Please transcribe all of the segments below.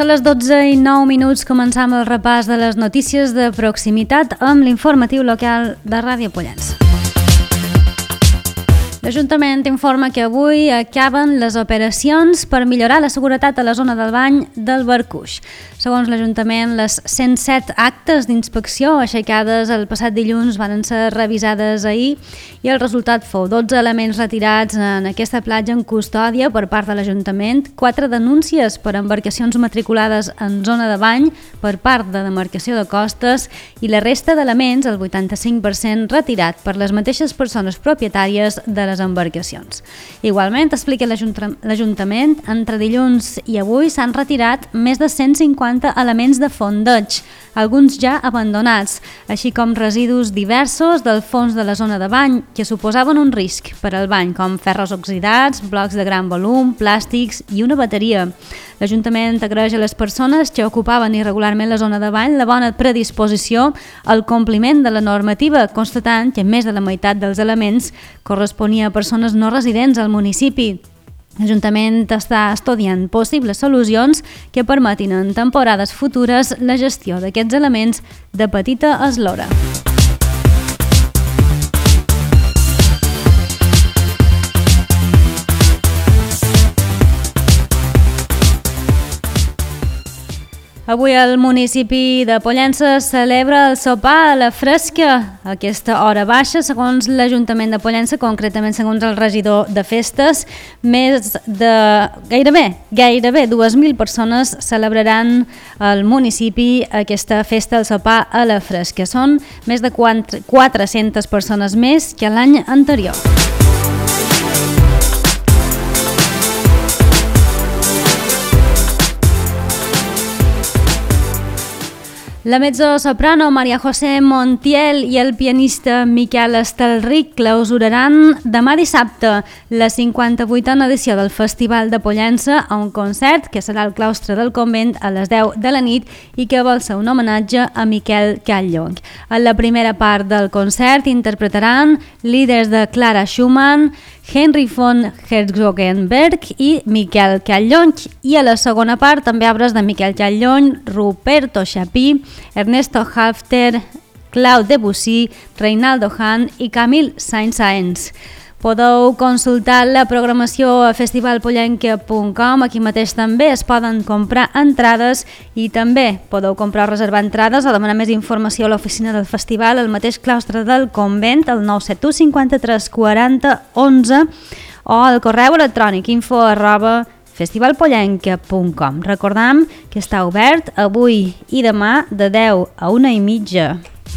Són les 12:09, començam el repàs de les notícies de proximitat amb l'informatiu local de Ràdio Pollença. L'Ajuntament informa que avui acaben les operacions per millorar la seguretat a la zona del bany del Barcuix. Segons l'Ajuntament, les 107 actes d'inspecció aixecades el passat dilluns van ser revisades ahir i el resultat fou 12 elements retirats en aquesta platja en custòdia per part de l'Ajuntament, 4 denúncies per embarcacions matriculades en zona de bany per part de demarcació de costes i la resta d'elements, el 85%, retirat per les mateixes persones propietàries de les embarcacions. Igualment, explica l'Ajuntament, entre dilluns i avui s'han retirat més de 150 elements de fondeig, alguns ja abandonats, així com residus diversos del fons de la zona de bany que suposaven un risc per al bany, com ferros oxidats, blocs de gran volum, plàstics i una bateria. L'Ajuntament agraeix a les persones que ocupaven irregularment la zona de bany la bona predisposició al compliment de la normativa, constatant que més de la meitat dels elements corresponia a persones no residents al municipi. L'Ajuntament està estudiant possibles solucions que permetin en temporades futures la gestió d'aquests elements de petita eslora. Avui el municipi de Pollença celebra el sopar a la fresca a aquesta hora baixa. Segons l'Ajuntament de Pollença, concretament segons el regidor de festes, més de gairebé 2.000 persones celebraran al municipi aquesta festa del sopar a la fresca. Són més de 400 persones més que l'any anterior. La mezzosoprano Maria José Montiel i el pianista Miquel Estelric clausuraran demà dissabte la 58a edició del Festival de Pollença a un concert que serà al claustre del convent a les 10 de la nit i que vol ser un homenatge a Miquel Callonch. En la primera part del concert interpretaran líders de Clara Schumann, Henry von Herzogenberg i Miquel Callonch, i a la segona part també obres de Miquel Callonch, Ruperto Chapí, Ernesto Halfter, Claude Debussy, Reinaldo Hahn i Camille Saint-Saëns. Podeu consultar la programació a festivalpollenca.com. Aquí mateix també es poden comprar entrades i també podeu comprar o reservar entrades o demanar més informació a l'oficina del festival al mateix claustre del convent, al 971 53 40 11 o al correu electrònic info@festivalpollenca.com. Recordam que està obert avui i demà de 10 a 1:30.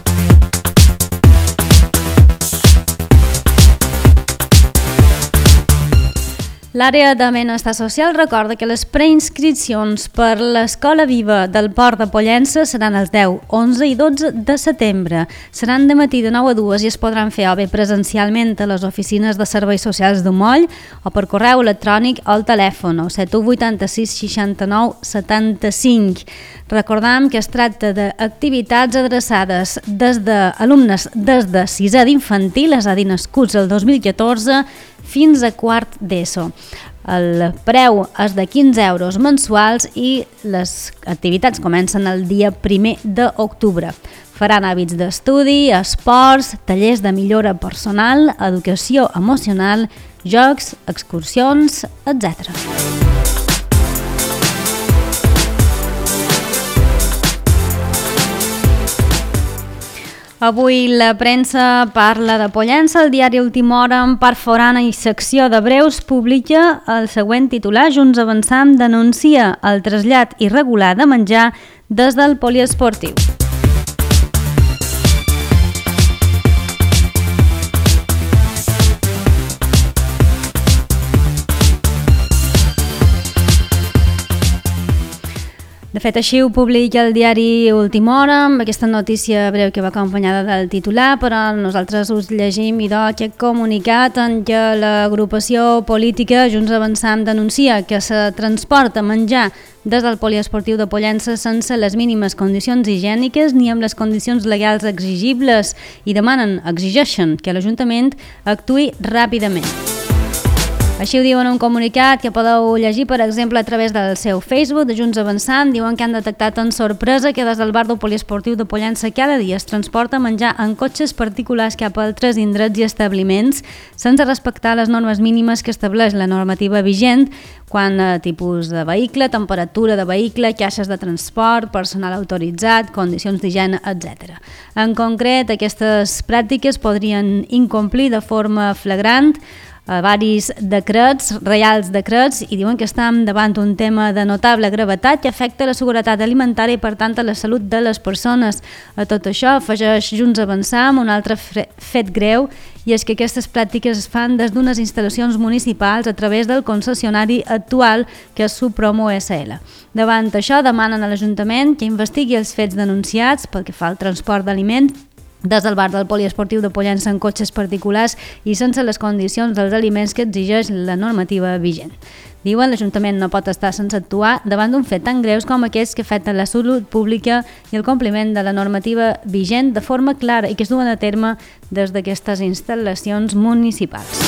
L'àrea de benestar social recorda que les preinscripcions per l'Escola Viva del Port de Pollença seran els 10, 11 i 12 de setembre. Seran de matí de 9 a 2 i es podran fer o bé presencialment a les oficines de serveis socials d'Umoll o per correu electrònic o al telèfon 7186 69 75. Recordam que es tracta d'activitats adreçades des d'alumnes des de 6è d'infantil, és a dir, nascuts el 2014, fins a quart d'ESO. El preu és de 15 euros mensuals i les activitats comencen el dia 1 d'octubre. Faran hàbits d'estudi, esports, tallers de millora personal, educació emocional, jocs, excursions, etc. Avui la premsa parla de Pollença. El diari Última Hora, en part forana i secció de breus, publica el següent titular: Junts Avançam denuncia el trasllat irregular de menjar des del poliesportiu. De fet, així ho publica el diari Última Hora, amb aquesta notícia breu que va acompanyada del titular, però nosaltres us llegim aquest comunicat en què l'agrupació política Junts Avançam denuncia que se transporta menjar des del poliesportiu de Pollença sense les mínimes condicions higièniques ni amb les condicions legals exigibles i exigeixen que l'Ajuntament actuï ràpidament. Així ho diuen un comunicat que podeu llegir, per exemple, a través del seu Facebook de Junts Avançant. Diuen que han detectat amb sorpresa que des del bar del poliesportiu de Pollença cada dia es transporta menjar en cotxes particulars cap a altres indrets i establiments sense respectar les normes mínimes que estableix la normativa vigent quant a tipus de vehicle, temperatura de vehicle, caixes de transport, personal autoritzat, condicions d'higiene, etc. En concret, aquestes pràctiques podrien incomplir de forma flagrant varis decrets, reials decrets, i diuen que estem davant un tema de notable gravetat que afecta la seguretat alimentària i, per tant, a la salut de les persones. A tot això afegeix Junts Avançar amb un altre fet greu, i és que aquestes pràctiques es fan des d'unes instal·lacions municipals a través del concessionari actual, que és Supromo SL. Davant això, demanen a l'Ajuntament que investigui els fets denunciats pel que fa al transport d'aliments des del bar del poliesportiu de Pollença en cotxes particulars i sense les condicions dels aliments que exigeix la normativa vigent. Diuen l'Ajuntament no pot estar sense actuar davant d'un fet tan greus com aquests que afecten la salut pública i el compliment de la normativa vigent de forma clara i que es duen a terme des d'aquestes instal·lacions municipals.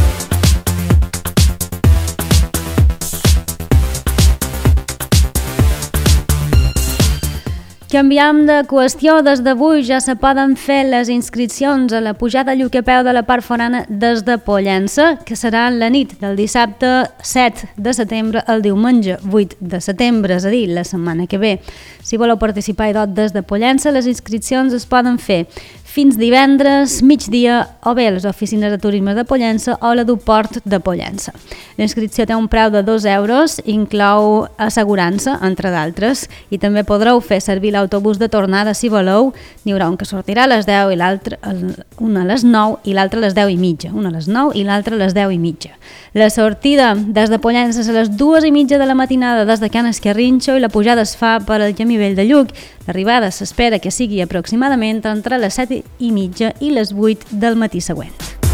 Canviem de qüestió, des d'avui ja se poden fer les inscripcions a la pujada a Lluquepeu de la part forana des de Pollença, que serà la nit del dissabte 7 de setembre al diumenge 8 de setembre, és a dir, la setmana que ve. Si voleu participar des de Pollença, les inscripcions es poden fer fins divendres, migdia, o bé a les oficines de turisme de Pollença o a l'aeroport de Pollença. La inscripció té un preu de 2 euros, inclou assegurança, entre d'altres, i també podreu fer servir l'autobús de tornada si voleu. N'hi haurà un que sortirà a les 10 i l'altre, una a les 9 i l'altra a les 10 i mitja, una a les 9 i l'altra a les 10 i mitja. La sortida des de Pollença és a les 2 i mitja de la matinada des de Can Esquerrinxo i la pujada es fa per al Camí Vell de Lluc. L'arribada s'espera que sigui aproximadament entre les 7 i mitja i les 8 del matí següent.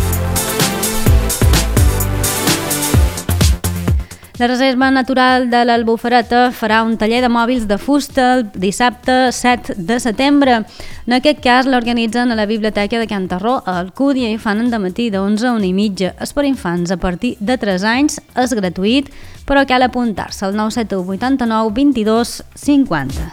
La Reserva Natural de l'Albufereta farà un taller de mòbils de fusta el dissabte 7 de setembre. En aquest cas l'organitzen a la Biblioteca de Can Tarró, a Alcúdia, i fan de matí de 11 a 1 i mitja. És per infants a partir de 3 anys, és gratuït, però cal apuntar-se al 971 89 22 50.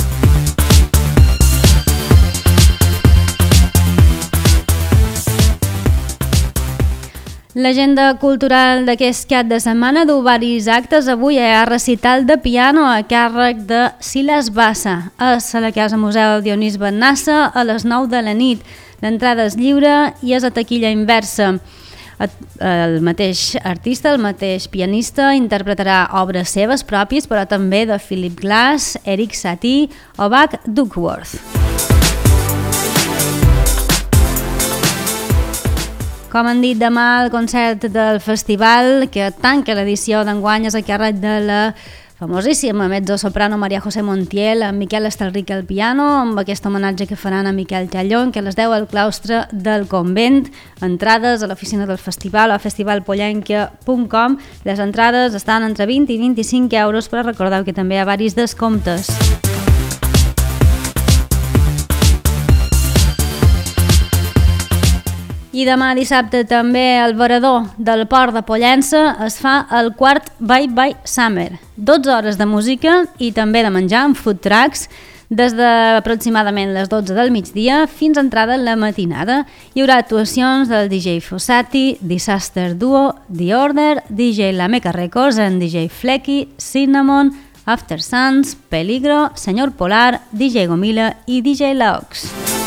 L'agenda cultural d'aquest cap de setmana du varis actes. Avui hi ha recital de piano a càrrec de Silas Bassa. És a la Casa Museu Dionís Bennassa a les 9 de la nit. L'entrada és lliure i és a taquilla inversa. El mateix artista, el mateix pianista, interpretarà obres seves pròpies, però també de Philip Glass, Eric Satie o Buck Duckworth. Com han dit, demà el concert del festival que tanca l'edició d'enguany és a càrrec de la famosíssima mezzosoprano Maria José Montiel, amb Miquel Estalric al piano, amb aquest homenatge que faran a Miquel Tallón, que a les 10 al claustre del convent. Entrades a l'oficina del festival o a festivalpollenca.com. Les entrades estan entre 20 i 25 euros, però recordeu que també hi ha varis descomptes. I demà dissabte també al Varador del Port de Pollença es fa el quart Bye Bye Summer. 12 hores de música i també de menjar amb food trucks des d'aproximadament les 12 del migdia fins a entrada la matinada. Hi haurà actuacions del DJ Fossati, Disaster Duo, The Order, DJ La Meca Records and DJ Flecky, Cinnamon, After Suns, Peligro, Senyor Polar, DJ Gomila i DJ Laox.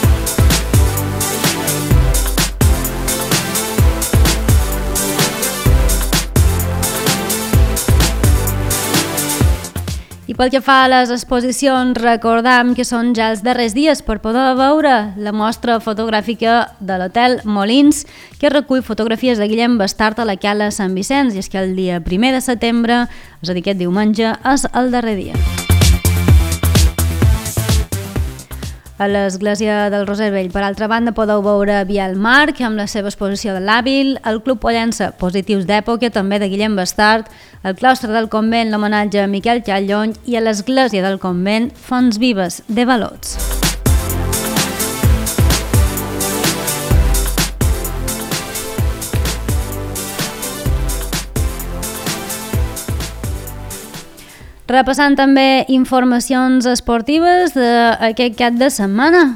I pel que fa a les exposicions, recordam que són ja els darrers dies per poder veure la mostra fotogràfica de l'Hotel Molins, que recull fotografies de Guillem Bastart a la Cala Sant Vicenç, i és que el dia 1 de setembre, és a dir, aquest diumenge, és el darrer dia. A l'Església del Roser Vell, per altra banda, podeu veure Biel Marc amb la seva exposició de l'Hàbil, el Club Pollença Positius d'Època, també de Guillem Bastart, el claustre del convent, l'homenatge a Miquel Tallón, i a l'Església del convent Fonts Vives de Balots. Repassant també informacions esportives d'aquest cap de setmana.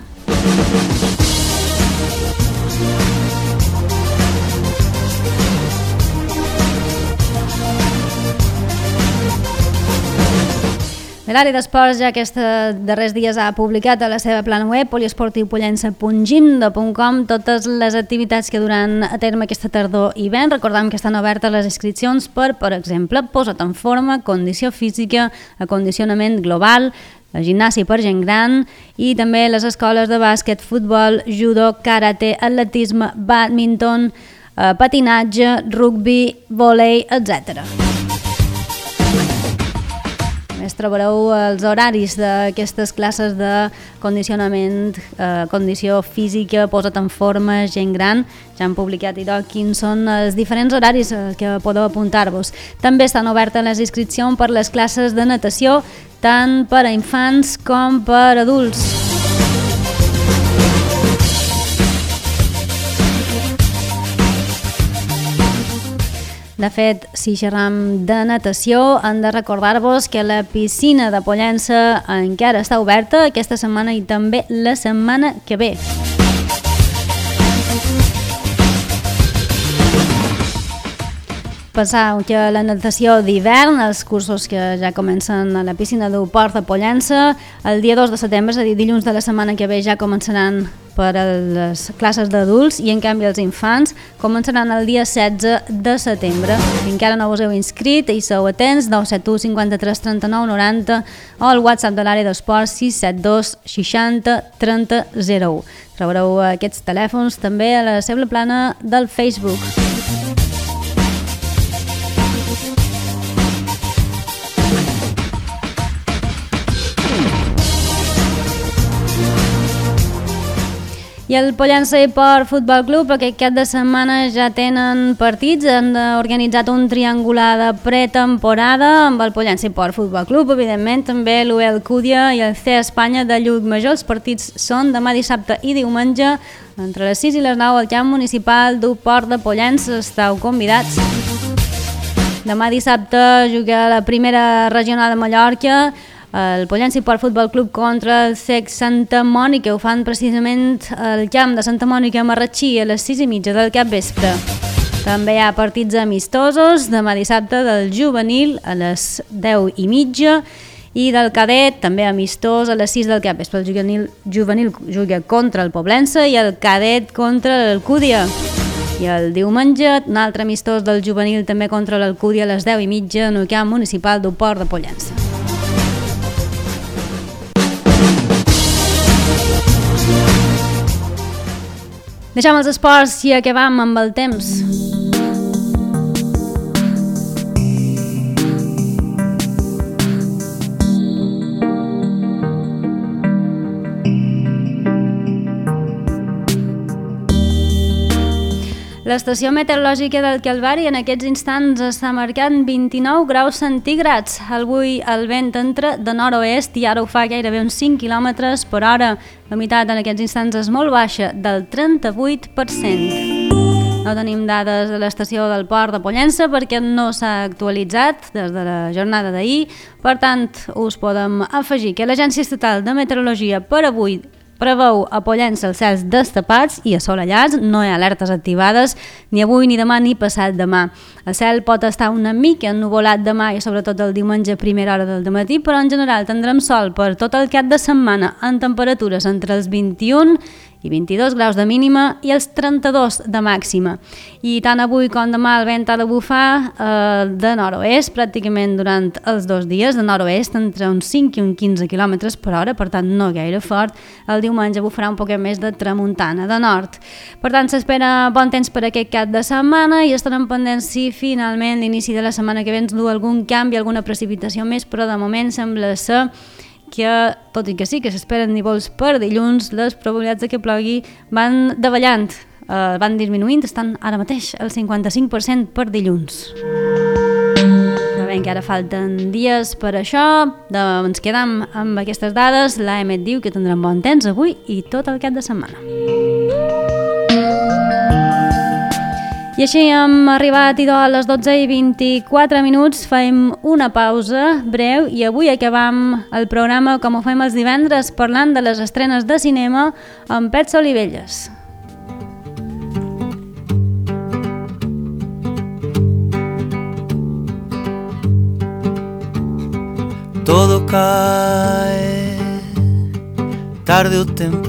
L'àrea d'esports ja aquests darrers dies ha publicat a la seva plana web poliesportivpollença.gimdo.com totes les activitats que duran a terme aquesta tardor i hivern. Recordem que estan obertes les inscripcions per exemple, posa't en forma, condició física, acondicionament global, gimnàsia per gent gran i també les escoles de bàsquet, futbol, judo, karate, atletisme, bàdminton, patinatge, rugbi, vòlei, etc. Més trobareu els horaris d'aquestes classes de condicionament, condició física, posa't en forma, gent gran. Ja han publicat quins són els diferents horaris que podeu apuntar-vos. També estan obertes les inscripcions per les classes de natació, tant per a infants com per a adults. De fet, si xerram de natació, hem de recordar-vos que la piscina de Pollença encara està oberta aquesta setmana i també la setmana que ve. Penseu que la natació d'hivern, els cursos que ja comencen a la piscina del Port de Pollença, el dia 2 de setembre, és a dir, dilluns de la setmana que ve, ja començaran per a les classes d'adults i en canvi els infants començaran el dia 16 de setembre. Si encara no us heu inscrit i sou atents, 971 53 39 90 o el WhatsApp de l'àrea d'esports 672 60 30 01. Trobareu aquests telèfons també a la seva plana del Facebook. I el Pollença Port Futbol Club aquest cap de setmana ja tenen partits, han organitzat un triangular de pretemporada amb el Pollença Port Futbol Club, evidentment també l'UEL Cúdia i el C Espanya de Llucmajor. Els partits són demà dissabte i diumenge entre les 6 i les 9 al camp municipal del Port de Pollença. Esteu convidats. Demà dissabte juga la primera regional de Mallorca, el Pollença Port Futbol Club contra el CEC Santa Mònica. Ho fan precisament al camp de Santa Mònica a Marratxí a les 6:30 del capvespre. També hi ha partits amistosos demà dissabte del juvenil a les 10:30 i del cadet també amistós a les 6 del capvespre. El juvenil juga contra el Poblença i el cadet contra l'Alcúdia. I el diumenge un altre amistós del juvenil també contra l'Alcúdia a les 10:30 en el camp municipal del Port de Pollença. Deixem els esports i acabam amb el temps. L'estació meteorològica del Calvari en aquests instants està marcant 29 graus centígrads. Avui el vent entra de nord-oest i ara ho fa gairebé uns 5 km per hora. La humitat en aquests instants és molt baixa, del 38%. No tenim dades de l'estació del Port de Pollença perquè no s'ha actualitzat des de la jornada d'ahir. Per tant, us podem afegir que l'Agència Estatal de Meteorologia per avui preveu a Pollença els cels destapats i assolellats, no hi ha alertes activades ni avui, ni demà, ni passat demà. El cel pot estar una mica ennuvolat demà i sobretot el diumenge a primera hora del matí, però en general tindrem sol per tot el cap de setmana amb temperatures entre els 21 i 22 graus de mínima i els 32 de màxima. I tant avui com demà el vent ha de bufar de nord-oest pràcticament durant els 2 dies, de nord-oest entre uns 5 i uns 15 km per hora, per tant no gaire fort. El diumenge bufarà un poc més de tramuntana, de nord. Per tant s'espera bon temps per aquest cap de setmana i estarem pendents si finalment l'inici de la setmana que ve ens du algun canvi, alguna precipitació més, però de moment sembla ser que, tot i que sí que s'esperen nívols per dilluns, les probabilitats de que plogui van davallant, van disminuint, estan ara mateix al 55% per dilluns. Sabem que ara falten dies per això, ens quedem amb aquestes dades. L'AEMET diu que tindrem bon temps avui i tot el cap de setmana. I així hem arribat a les 12:24, fem una pausa breu i avui acabam el programa com ho fem els divendres parlant de les estrenes de cinema amb Pet Solivelles. Todo cae tarde o temprano.